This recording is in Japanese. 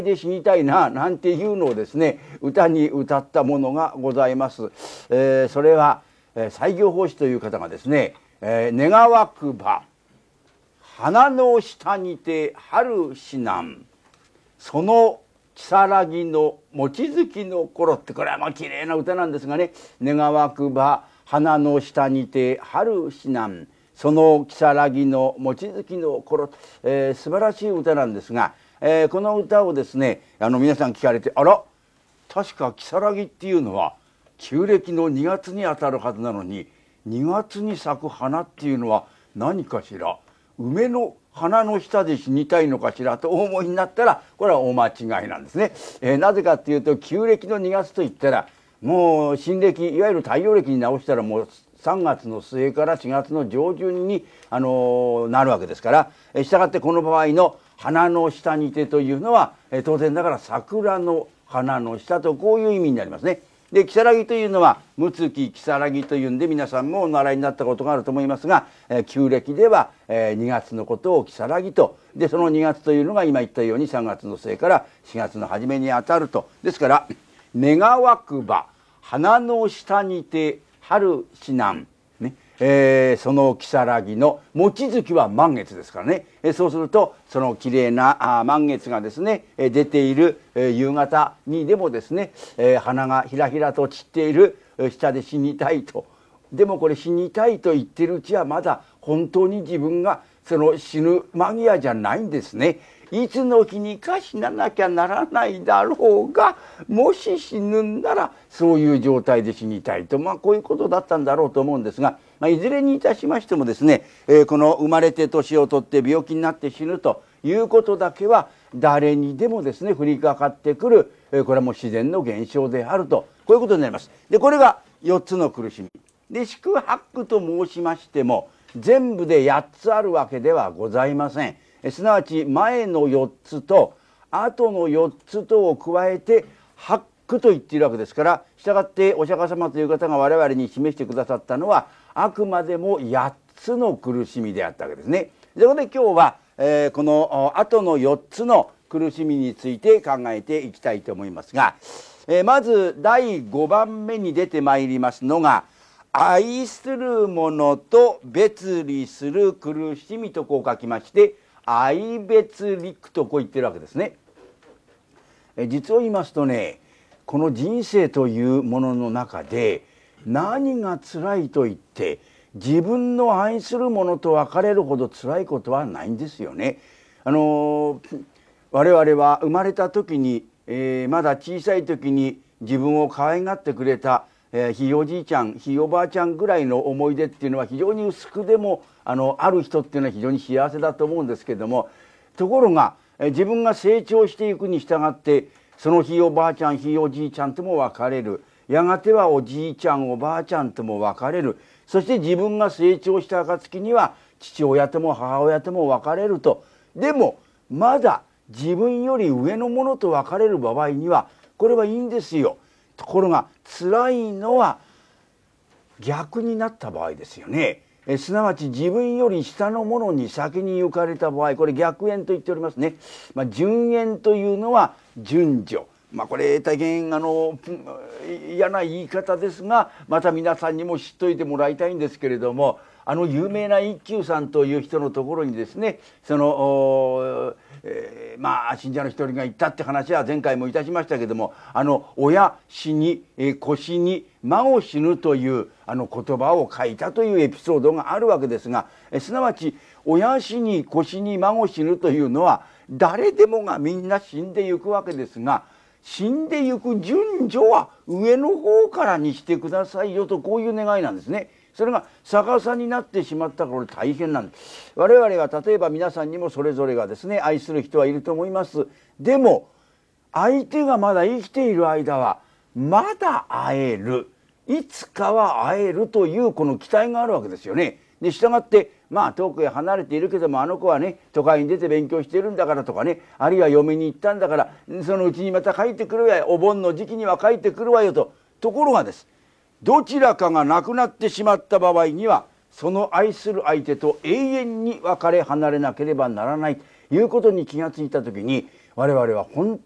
で死にたいななんていうのをですね歌に歌ったものがございます。それは西行法師という方がですね「願わくば花の下にて春死なんその如の望月の頃」って、これはまあ綺麗な歌なんですがね「願わくば花の下にて春死なんその如の望月の頃」素晴らしい歌なんですが、この歌をですね皆さん聞かれて「あら確か如っていうのは旧暦の2月にあたるはずなのに2月に咲く花っていうのは何かしら梅の花の下で死にたいのかしら」とお思いになったらこれはお間違いなんですね。なぜかっていうと旧暦の2月といったらもう新暦いわゆる太陽暦に直したらもう3月の末から4月の上旬になるわけですから、したがってこの場合の「花の下にて」というのは当然ながら桜の花の下とこういう意味になりますね。で如というのは六月如というんで皆さんもお習いになったことがあると思いますが、旧暦では2月のことを如と、でその2月というのが今言ったように3月の末から4月の初めにあたると。ですから「願わくば花の下にて春死なん」ね、その如の望月は満月ですからね、そうするとそのきれいな満月がですね出ている夕方にでもですね花がひらひらと散っている下で死にたいと。でもこれ死にたいと言ってるうちはまだ本当に自分がその死ぬ間際じゃないんですね。いつの日にか死ななきゃならないだろうがもし死ぬんならそういう状態で死にたいと、こういうことだったんだろうと思うんですが、いずれにいたしましてもですね、この生まれて年を取って病気になって死ぬということだけは誰にでもですね降りかかってくる、これはもう自然の現象であるとこういうことになります。でこれが4つの苦しみで四苦八苦と申しましても全部で8つあるわけではございません。すなわち前の4つと後の4つとを加えて八苦と言っているわけですから、したがってお釈迦様という方が我々に示してくださったのはあくまでも8つの苦しみであったわけですね。そこで今日は、この後の4つの苦しみについて考えていきたいと思いますが、まず第5番目に出てまいりますのが愛するものと別離する苦しみとこう書きまして愛別離苦とこう言ってるわけですね。実を言いますとねこの人生というものの中で何が辛いと言って自分の愛するものと別れるほど辛いことはないんですよね。我々は生まれた時に、まだ小さい時に自分を可愛がってくれたひいおじいちゃんひいおばあちゃんぐらいの思い出っていうのは非常に薄くでもある人っていうのは非常に幸せだと思うんですけれども、ところが自分が成長していくに従ってそのひいおばあちゃんひいおじいちゃんとも別れる、やがてはおじいちゃんおばあちゃんとも別れる、そして自分が成長した暁には父親とも母親とも別れると。でもまだ自分より上のものと別れる場合にはこれはいいんですよ。ところが辛いのは逆になった場合ですよね。すなわち自分より下のものに先に行かれた場合、これ逆縁と言っておりますね。順縁というのは順序、これ大変嫌な言い方ですがまた皆さんにも知っといてもらいたいんですけれども、有名な一休さんという人のところにですねその信者の一人が言ったって話は前回もいたしましたけども、親死に子死に孫死ぬという言葉を書いたというエピソードがあるわけですが、すなわち親死に子死に孫死ぬというのは誰でもがみんな死んでゆくわけですが、死んでゆく順序は上の方からにしてくださいよとこういう願いなんですね。それが逆さになってしまったから大変なんです。我々は例えば皆さんにもそれぞれがですね愛する人はいると思います。でも相手がまだ生きている間はまだ会える、いつかは会えるというこの期待があるわけですよね。で従って遠くへ離れているけどもあの子はね都会に出て勉強しているんだからとかね、あるいは嫁に行ったんだからそのうちにまた帰ってくるわよ、お盆の時期には帰ってくるわよと。ところがです、どちらかが亡くなってしまった場合にはその愛する相手と永遠に別れ離れなければならないということに気がついた時に我々は本